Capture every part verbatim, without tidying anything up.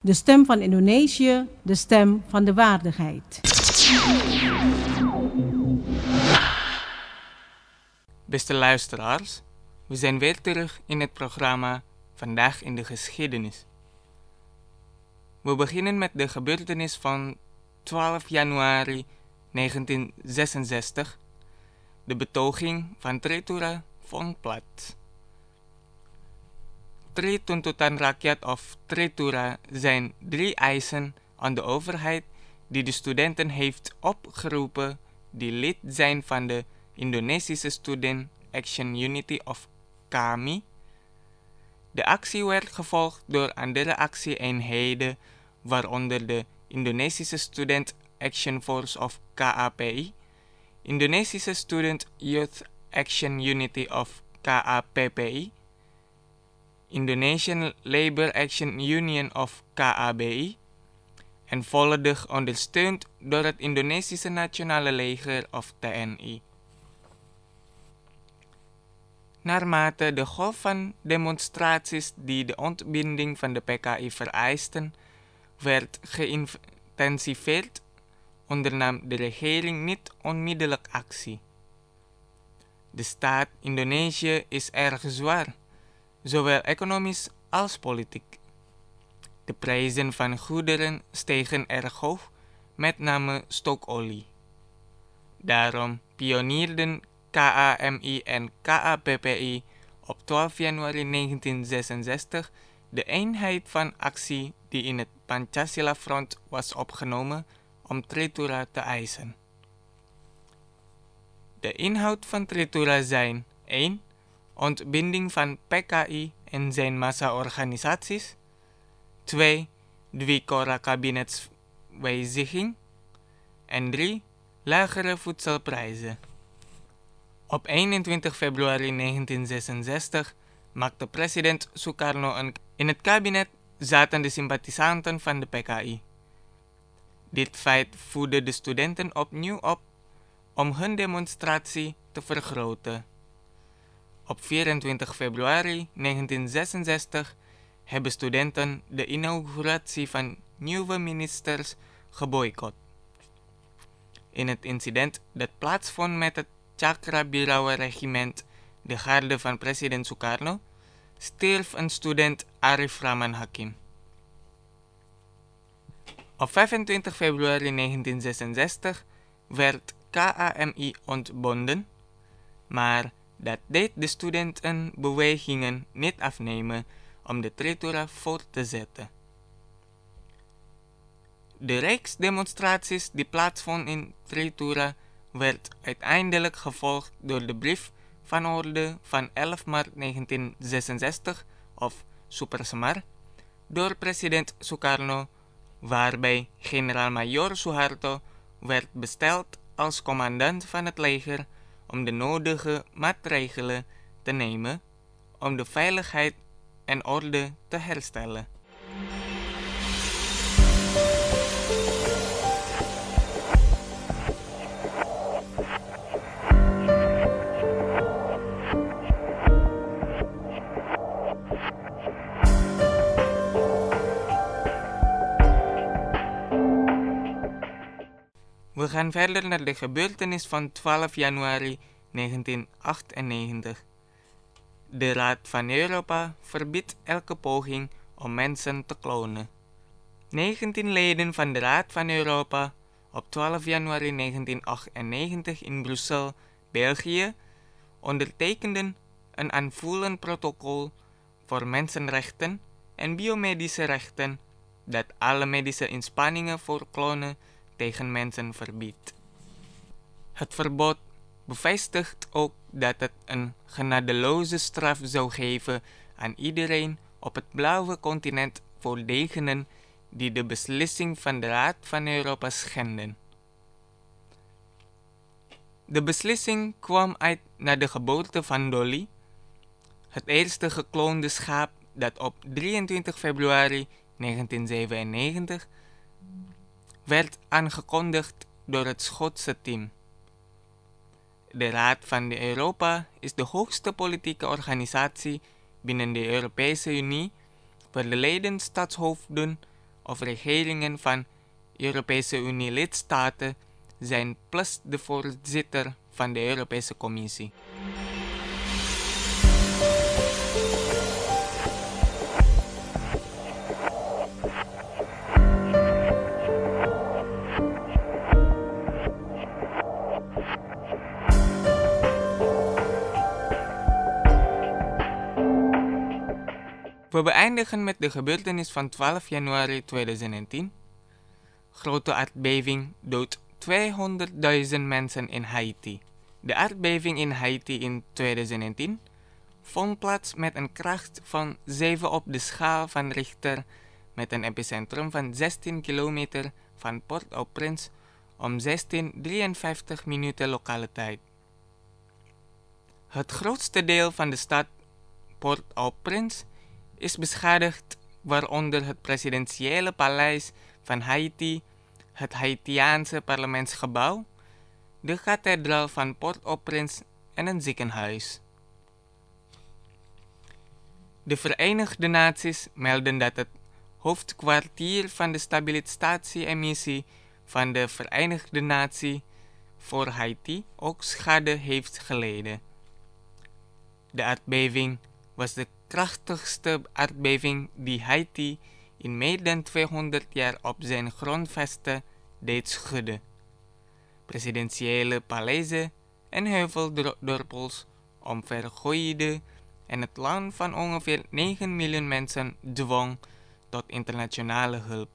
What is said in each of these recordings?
De stem van Indonesië, de stem van de waardigheid. Beste luisteraars, we zijn weer terug in het programma Vandaag in de Geschiedenis. We beginnen met de gebeurtenis van twaalf januari negentien zesenzestig. De betoging van Traitora vond plaats. Drie tuntutan rakyat of Traitora zijn drie eisen aan de overheid die de studenten heeft opgeroepen die lid zijn van de Indonesische Student Action Unity of K A M I. De actie werd gevolgd door andere actie-eenheden, waaronder de Indonesische Student Action Force of K A P I, Indonesische Student Youth Action Unity of K A P P I, Indonesian Labour Action Union of K A B I en volledig ondersteund door het Indonesische Nationale Leger of T N I. Naarmate de golf van demonstraties die de ontbinding van de P K I vereisten, werd geïntensiveerd, ondernam de regering niet onmiddellijk actie. De staat Indonesië is erg zwaar, zowel economisch als politiek. De prijzen van goederen stegen erg hoog, met name stookolie. Daarom pionierden K A M I en K A P P I op twaalf januari negentien zesenzestig de eenheid van actie die in het Pancasila Front was opgenomen om Traitora te eisen. De inhoud van Traitora zijn één. Ontbinding van P K I en zijn massa-organisaties. twee. Dwi-Kora kabinetswijziging. En drie. Lagere voedselprijzen. Op eenentwintig februari negentien zesenzestig maakte president Sukarno een... In het kabinet zaten de sympathisanten van de P K I. Dit feit voerde de studenten opnieuw op om hun demonstratie te vergroten. Op vierentwintig februari negentien zesenzestig hebben studenten de inauguratie van nieuwe ministers geboycott. In het incident dat plaatsvond met het Cakrabirawa-regiment, de garde van president Sukarno, stierf een student Arif Rahman Hakim. Op vijfentwintig februari negentien zesenzestig werd K A M I ontbonden, maar dat deed de studentenbewegingen niet afnemen om de Traitora voort te zetten. De rijksdemonstraties die plaatsvonden in Traitora werd uiteindelijk gevolgd door de brief van orde van elf maart negentien zesenzestig of Supersemar door president Sukarno, waarbij generaal-majoor Suharto werd besteld als commandant van het leger om de nodige maatregelen te nemen om de veiligheid en orde te herstellen. We gaan verder naar de gebeurtenis van twaalf januari negentien achtennegentig. De Raad van Europa verbiedt elke poging om mensen te klonen. negentien leden van de Raad van Europa op twaalf januari negentien achtennegentig in Brussel, België, ondertekenden een aanvullend protocol voor mensenrechten en biomedische rechten dat alle medische inspanningen voor klonen tegen mensen verbiedt. Het verbod bevestigt ook dat het een genadeloze straf zou geven aan iedereen op het blauwe continent voor degenen die de beslissing van de Raad van Europa schenden. De beslissing kwam uit na de geboorte van Dolly, het eerste gekloonde schaap dat op drieëntwintig februari negentien zevenennegentig werd aangekondigd door het Schotse team. De Raad van Europa is de hoogste politieke organisatie binnen de Europese Unie, waar de leden staatshoofden of regeringen van Europese Unie lidstaten zijn plus de voorzitter van de Europese Commissie. We beëindigen met de gebeurtenis van twaalf januari tweeduizend tien. Grote aardbeving doodt tweehonderdduizend mensen in Haiti. De aardbeving in Haiti in tweeduizend tien vond plaats met een kracht van zeven op de schaal van Richter met een epicentrum van zestien kilometer van Port-au-Prince om zestien uur drieënvijftig minuten lokale tijd. Het grootste deel van de stad Port-au-Prince is beschadigd, waaronder het presidentiële paleis van Haiti, het Haitiaanse parlementsgebouw, de kathedraal van Port-au-Prince en een ziekenhuis. De Verenigde Naties melden dat het hoofdkwartier van de stabilisatie-missie van de Verenigde Naties voor Haiti ook schade heeft geleden. De aardbeving was de krachtigste aardbeving die Haiti in meer dan tweehonderd jaar op zijn grondvesten deed schudden. Presidentiële paleizen en heuveldorpels omvergooide en het land van ongeveer negen miljoen mensen dwong tot internationale hulp.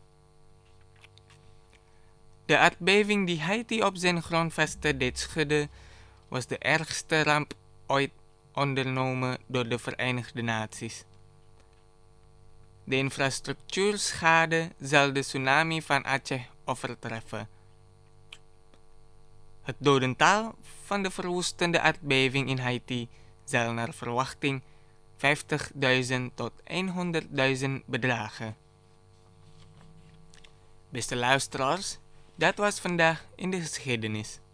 De aardbeving die Haiti op zijn grondvesten deed schudden was de ergste ramp ooit ondernomen door de Verenigde Naties. De infrastructuurschade zal de tsunami van Aceh overtreffen. Het dodental van de verwoestende aardbeving in Haiti zal naar verwachting vijftigduizend tot honderdduizend bedragen. Beste luisteraars, dat was vandaag in de geschiedenis.